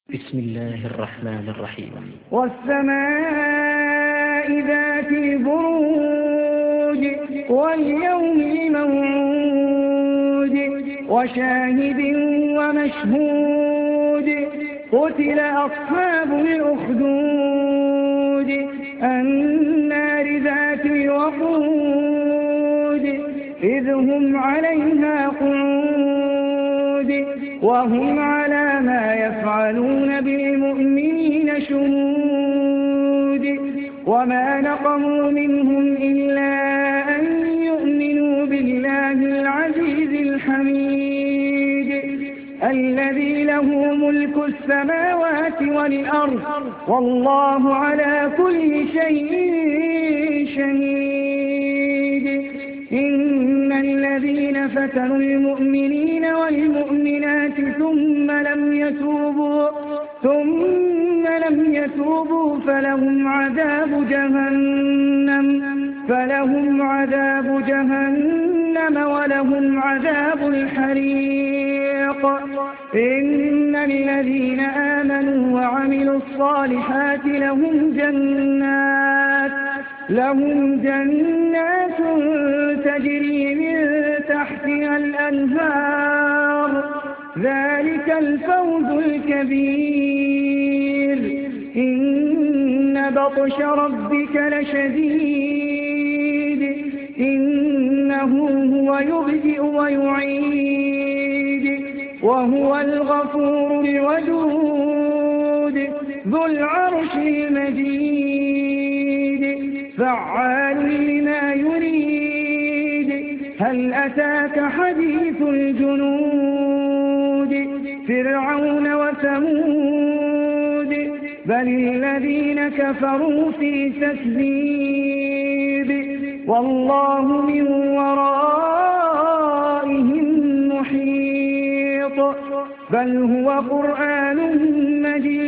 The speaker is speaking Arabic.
بسم الله الرحمن الرحيم. والسماء ذات البروج واليوم الموعود وشاهد ومشهود قتل أصحاب الأخدود النار ذات الوقود إذ هم عليها قعود وهم على ما يفعلون بالمؤمنين شهود وما نقموا منهم إلا أن يؤمنوا بالله العزيز الحميد الذي له ملك السماوات والأرض والله على كل شيء شهيد إن الذين فتنوا المؤمنين والمؤمنات ثم لم يتوبوا فلهم عذاب جهنم ولهم عذاب الحريق إن الذين آمنوا وعملوا الصالحات لهم جنات تجري من تحتها الأنهار ذلك الفوز الكبير إن بطش ربك لشديد إنه هو يبدئ ويعيد وهو الغفور الودود ذو العرش المجيد فعال لما يريد هل أتاك حديث الجنود فرعون وثمود بل الذين كفروا في تكذيب والله من ورائهم محيط بل هو قرآن مجيد